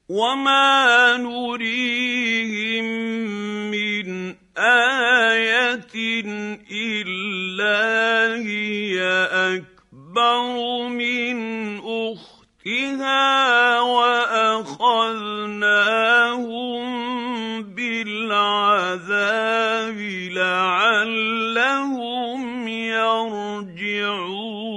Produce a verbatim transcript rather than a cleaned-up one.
وما نريهم من آية إلا هي أكبر من أختها وأخذناهم بالعذاب لعلهم يرجعون.